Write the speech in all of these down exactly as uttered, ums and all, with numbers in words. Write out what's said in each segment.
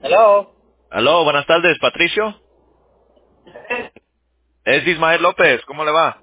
Hello. Aló, buenas tardes, Patricio. Es Ismael López, ¿cómo le va?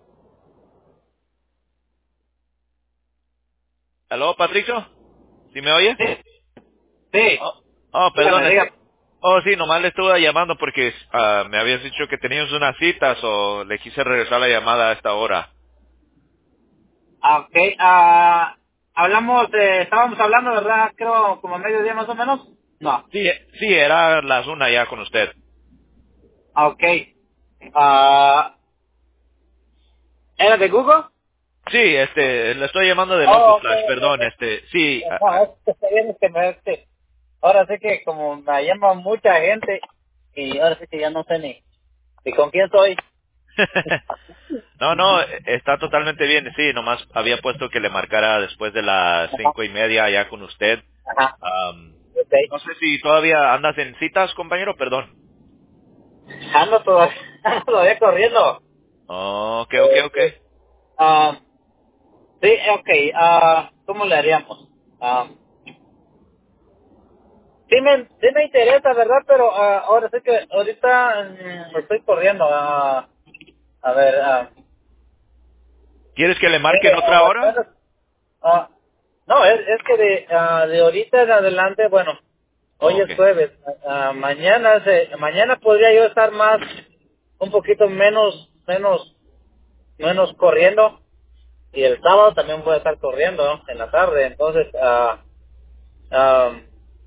Aló, Patricio, ¿sí me oye? Sí, sí. Oh, oh, perdón, Dígame, este... dígame. Oh, sí, nomás le estuve llamando porque ah, me habías dicho que tenías unas citas o le quise regresar la llamada a esta hora. Ah, ok. Ah, hablamos, de, estábamos hablando, ¿verdad? Creo como a mediodía más o menos. No. Sí, eh, sí, era las una ya con usted. Ah, ok. Ah, ¿era de Google? Sí, este, le estoy llamando de Loco Oh, ok, Flash, ok, perdón, ok. este, sí, ah, No, ah. es que está bien, es que me, es que ahora sé que como me llama mucha gente y ahora sí que ya no sé ni, ni con quién soy. No, no, está totalmente bien. Sí, nomás había puesto que le marcara después de las Ajá, cinco y media ya con usted. ajá. Am, Ok. no sé si todavía andas en citas, compañero, perdón. Ando todavía, ando todavía corriendo. Oh, ok, ok, ok. Este, ah, sí, ok. Ah, ¿cómo le haríamos? Ah, sí, me, sí me interesa, ¿verdad? Pero ah, ahora sé que ahorita mm, estoy corriendo. ah, a ver, ah, ¿Quieres que le marque en mire, otra ah, hora? bueno, ah, no, es, es que de, ah, de ahorita en adelante, bueno, hoy Oh, es ok. jueves. ah, mañana, se, mañana podría yo estar más, un poquito menos, menos, menos corriendo. Y el sábado también voy a estar corriendo, ¿no? En la tarde. Entonces, ah, ah,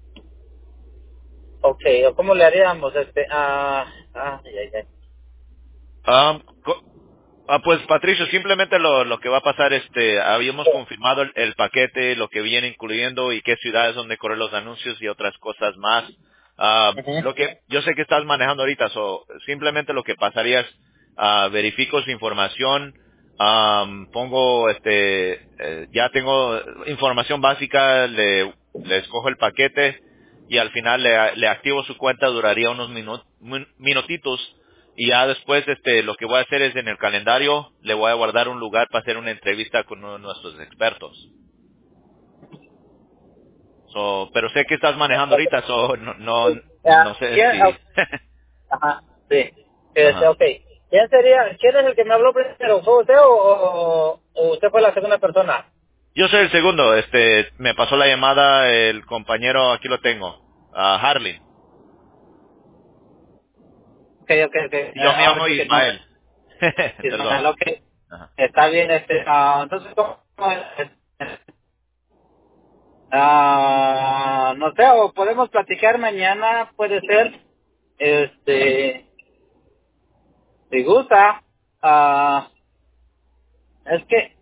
ok, ¿cómo le haríamos? Este, ah, ah, ay, ay, ay. Am, co- ah, pues Patricio, simplemente lo, lo que va a pasar, este, habíamos confirmado el, el paquete, lo que viene incluyendo y qué ciudades donde correr los anuncios y otras cosas más. Ah, lo Ujú. que yo sé que estás manejando ahorita, so, simplemente lo que pasaría es ah, verifico su información, am, pongo, este, eh, ya tengo información básica, le, le escojo el paquete y al final le, le activo su cuenta, duraría unos minu- min- minutitos y ya después, este, lo que voy a hacer es en el calendario, le voy a guardar un lugar para hacer una entrevista con uno de nuestros expertos. So, pero sé que estás manejando ahorita, so, no, no, no Ah, sé ¿quién? si. Ah, ajá, sí. Este, Ajá. ok. ¿Quién sería, quién es el que me habló primero? ¿Fue usted o, o, o usted fue la segunda persona? Yo soy el segundo, este, me pasó la llamada el compañero, aquí lo tengo, a Harley. Ok, ok, ok. Eh, Y yo me ahora llamo sí que no. Ismael. Perdón. Ismael, ok. Ajá. Está bien, este, ah, entonces, ¿cómo? Ah, no sé, o podemos platicar mañana, puede ser, este, si gusta. Ah, es que,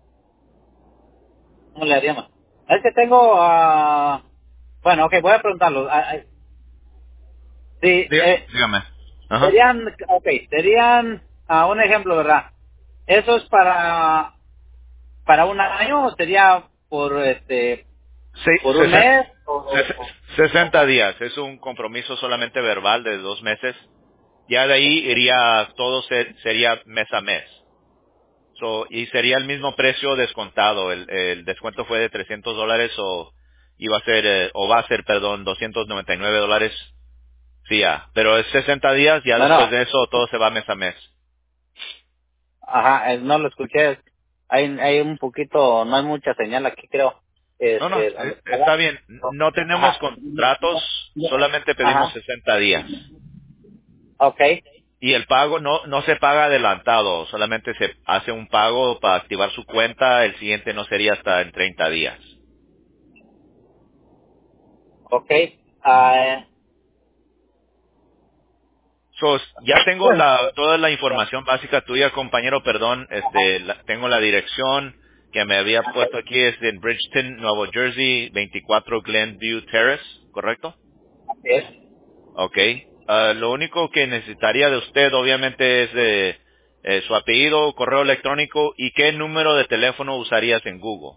¿cómo le haríamos? Es que tengo, ah, bueno, ok, voy a preguntarlo. Ah, ah, sí, Dí- eh, Dígame. Ajá. serían, ok, serían, ah, un ejemplo, ¿verdad? ¿Eso es para, para un año o sería por, este, Sí, por un sesen- mes? O, o- ses- o- sesenta días. Es un compromiso solamente verbal de dos meses. Ya de ahí iría, todo se- sería mes a mes. So, y sería el mismo precio descontado. El, el descuento fue de trescientos dólares o iba a ser, eh, o va a ser, perdón, doscientos noventa y nueve dólares. Sí, ya. Pero es sesenta días, ya después bueno, de eso todo se va mes a mes. ajá, eh, no lo escuché. Hay, hay un poquito, no hay mucha señal aquí, creo. No, no, Este, donde es- está estaba. bien. No tenemos Ajá. contratos, solamente pedimos Ajá. sesenta días. Ok. Y el pago no, no se paga adelantado, solamente se hace un pago para activar su cuenta, el siguiente no sería hasta en treinta días. Ok. Ah, So, ya tengo la, toda la información básica tuya, compañero, perdón, este, la- tengo la dirección que me había puesto aquí, es en Bridgeton, Nuevo Jersey, veinticuatro Glenview Terrace, ¿correcto? así es. Ok. Ah, lo único que necesitaría de usted, obviamente, es eh, eh, su apellido, correo electrónico y qué número de teléfono usarías en Google.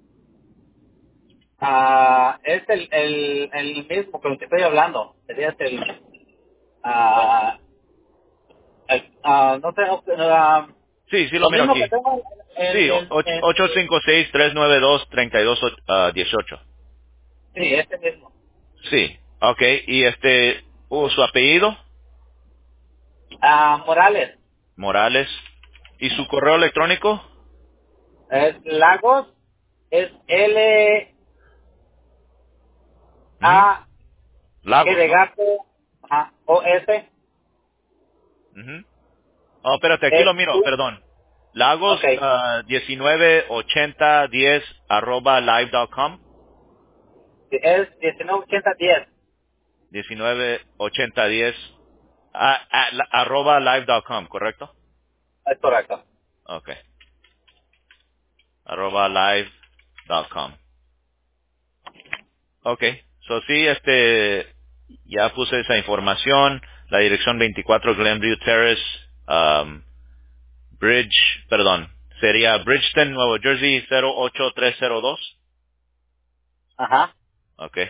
Ah, es el, el, el mismo con el que estoy hablando. Sería el, ah, el- ah, no sé, ah, Sí, sí lo lo miro mismo que aquí. tengo en, Sí, en, en, ocho cinco seis, tres nueve dos, tres dos uno ocho. sí, este mismo. Sí. Okay, y este, uh, su apellido, Ah, Morales. Morales, y su correo electrónico, Es Lagos. Es L Ujú. A G Lagos, de ¿no? gato. Ajá, O S. Ujú. Oh, espérate, aquí Es lo miro, U. perdón. Lagos Ok. ah, diecinueve ochenta diez arroba live punto com. Es diecinueve ochenta diez. diecinueve ochenta diez ah, ah, la- arroba live punto com, ¿correcto? Es correcto. Okay. Arroba live punto com. Okay. So sí, este, ya puse esa información. La dirección veinticuatro Glenview Terrace, um, Bridge, perdón, sería Bridgeton, Nueva Jersey cero ocho tres cero dos. Ajá. Okay.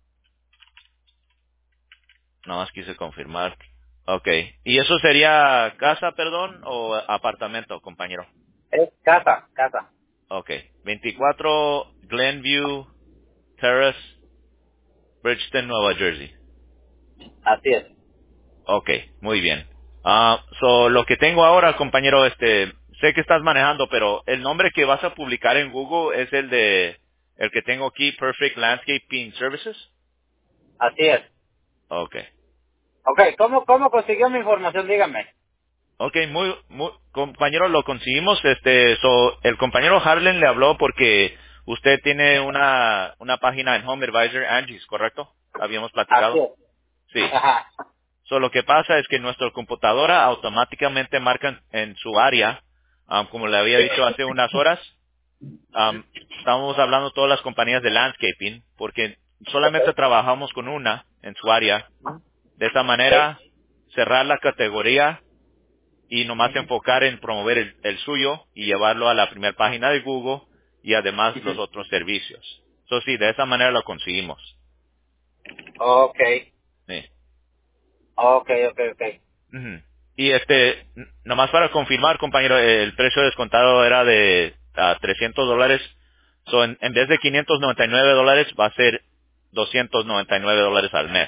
Nada más quise confirmar. Okay. ¿Y eso sería casa, perdón, o apartamento, compañero? Es casa, casa. Okay. veinticuatro Glenview Terrace, Bridgeton, Nueva Jersey. Así es. Okay, muy bien. Ah, so, lo que tengo ahora, compañero, este, sé que estás manejando, pero el nombre que vas a publicar en Google es el de, el que tengo aquí, Perfect Landscaping Services. Así es. Okay. Ok, ¿cómo, cómo consiguió mi información? Dígame. Okay, muy, muy, compañero, lo conseguimos, este, so, el compañero Harlan le habló porque usted tiene una, una página en Home Advisor, Angie's, ¿correcto? Habíamos Así platicado. es. Sí. Ajá. So, lo que pasa es que nuestra computadora automáticamente marca en su área, um, como le había dicho hace unas horas, um, estamos hablando todas las compañías de landscaping, porque solamente trabajamos con una en su área. De esa manera, cerrar la categoría y nomás enfocar en promover el, el suyo y llevarlo a la primera página de Google y además los otros servicios. So, sí, de esa manera lo conseguimos. Ok. Sí. Ok, ok, ok. Ujú. Y este, n- nomás para confirmar, compañero, el precio descontado era de ah, trescientos dólares. So, en, en vez de quinientos noventa y nueve dólares, va a ser doscientos noventa y nueve dólares al mes.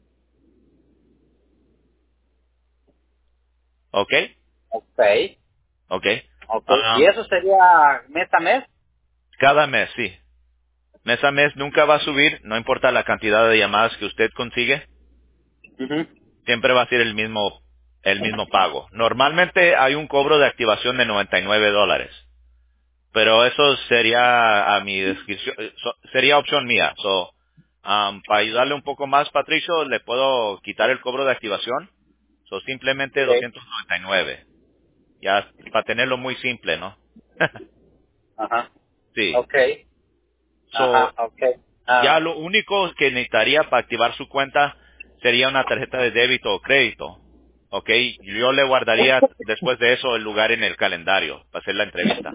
¿Ok? Ok. ¿Ok? Ok. ¿Y Um, eso sería mes a mes? cada mes, sí. Mes a mes nunca va a subir, no importa la cantidad de llamadas que usted consigue, Ujú. siempre va a ser el mismo, el mismo pago. Normalmente hay un cobro de activación de noventa y nueve dólares. Pero eso sería a mi descripción, eh, so- sería opción mía. So, um, para ayudarle un poco más, Patricio, le puedo quitar el cobro de activación. So, simplemente Ok. doscientos noventa y nueve. Ya, para tenerlo muy simple, ¿no? Ajá. sí. Ok. Ajá, So, ok. ya Ah, lo único que necesitaría para activar su cuenta sería una tarjeta de débito o crédito. Ok, yo le guardaría después de eso el lugar en el calendario para hacer la entrevista.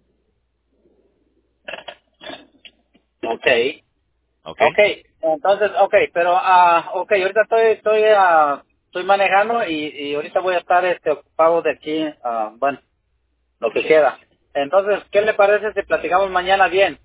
ok. Ok. Ok. Entonces, ok, pero, ah, ok, ahorita estoy, estoy, ah, estoy manejando y, y ahorita voy a estar, este, ocupado de aquí, ah, bueno, lo que queda. Entonces, ¿qué le parece si platicamos mañana bien?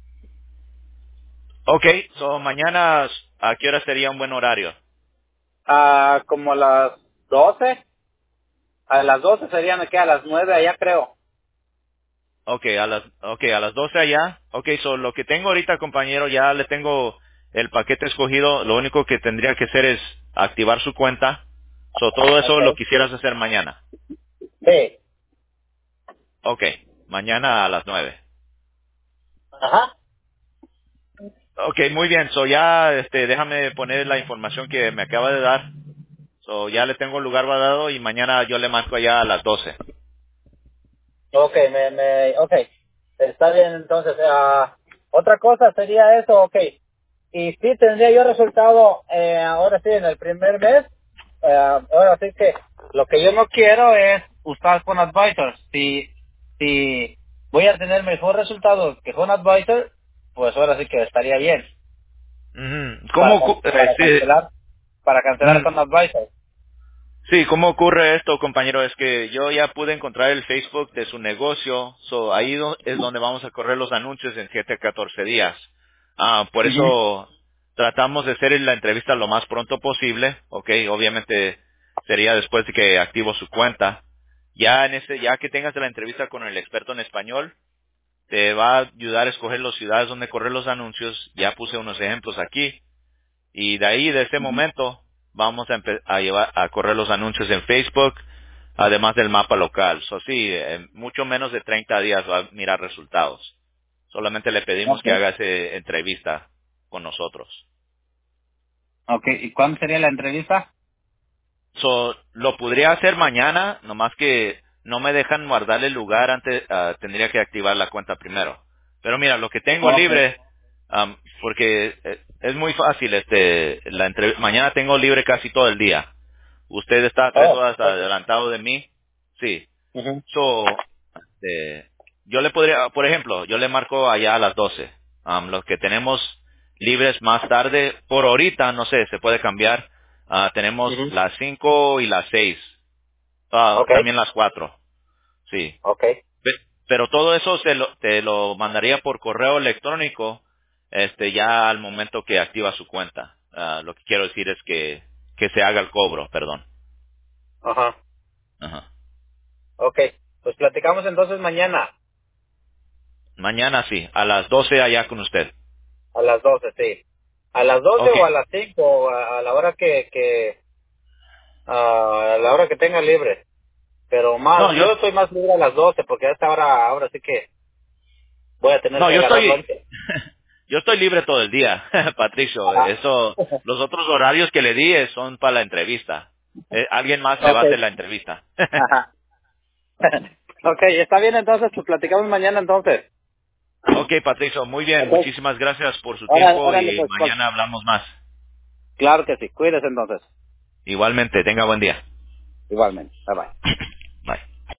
Ok, so mañana, ¿a qué hora sería un buen horario? Ah, como a las doce. A las doce serían aquí a las nueve allá creo. Ok, a las, okay, a las doce allá. Ok, so lo que tengo ahorita, compañero, ya le tengo el paquete escogido. Lo único que tendría que hacer es activar su cuenta. So todo eso lo Ok. quisieras hacer mañana. Sí. Ok, mañana a las nueve. Ajá. Ok, muy bien. So ya, este, déjame poner la información que me acaba de dar. So ya le tengo el lugar guardado y mañana yo le marco allá a las doce. Ok, me, me, ok. Está bien, entonces, ah, otra cosa sería eso, ok. Y sí tendría yo resultado, eh, ahora sí, en el primer mes. Eh, ahora sí que lo que yo no quiero es usar con Advisor. Si, si voy a tener mejor resultado que con Advisor, pues ahora sí que estaría bien. Ujú. Para, ¿Cómo, cu- para este, cancelar, para cancelar mm, con Advisor. Sí, ¿cómo ocurre esto, compañero? Es que yo ya pude encontrar el Facebook de su negocio, so ahí do- es donde vamos a correr los anuncios en siete a catorce días. Ah, por Ujú. eso tratamos de hacer la entrevista lo más pronto posible, ¿ok? Obviamente sería después de que activo su cuenta. Ya en ese, ya que tengas la entrevista con el experto en español, te va a ayudar a escoger las ciudades donde correr los anuncios. Ya puse unos ejemplos aquí. Y de ahí, de ese momento, vamos a, empe- a llevar a correr los anuncios en Facebook, además del mapa local. So, sí, en mucho menos de treinta días va a mirar resultados. Solamente le pedimos que Okay. haga esa entrevista con nosotros. Okay. ¿Y cuándo sería la entrevista? So, lo podría hacer mañana, nomás que no me dejan guardar el lugar antes, ah, tendría que activar la cuenta primero. Pero mira, lo que tengo Okay. libre, am, porque eh, es muy fácil, este, la entre- mañana tengo libre casi todo el día. Usted está tres Oh, horas perfecto. adelantado de mí, sí. Ujú. So, este, yo le podría, por ejemplo, yo le marco allá a las doce. Am, los que tenemos libres más tarde, por ahorita, no sé, se puede cambiar. Ah, tenemos Ujú. las cinco y las seis. Ah, Okay. también las cuatro. Sí. Okay. Pe- Pero todo eso se lo, te lo mandaría por correo electrónico, este, ya al momento que activa su cuenta. Ah, lo que quiero decir es que, que se haga el cobro, perdón. Ajá. Ajá. Okay. Pues platicamos entonces mañana Mañana sí, a las doce allá con usted. a las doce, sí. A las doce Ok. o a las cinco, o a, a la hora que, que a la hora que tenga libre. Pero más, No, yo, yo estoy más libre a las doce porque a esta hora ahora sí que voy a tener no, que yo agarrar estoy, lonche. yo estoy libre todo el día, Patricio. Ajá. Eso, los otros horarios que le di eh, son para la entrevista. Eh, alguien más le va a hacer Okay. la entrevista. Ajá. Okay, está bien entonces, pues platicamos mañana entonces. Ok, Patricio, muy bien. Okay. Muchísimas gracias por su Ahora, tiempo órale y pues, cual- mañana hablamos más. claro que sí, cuídese entonces. Igualmente, tenga buen día. Igualmente, bye bye.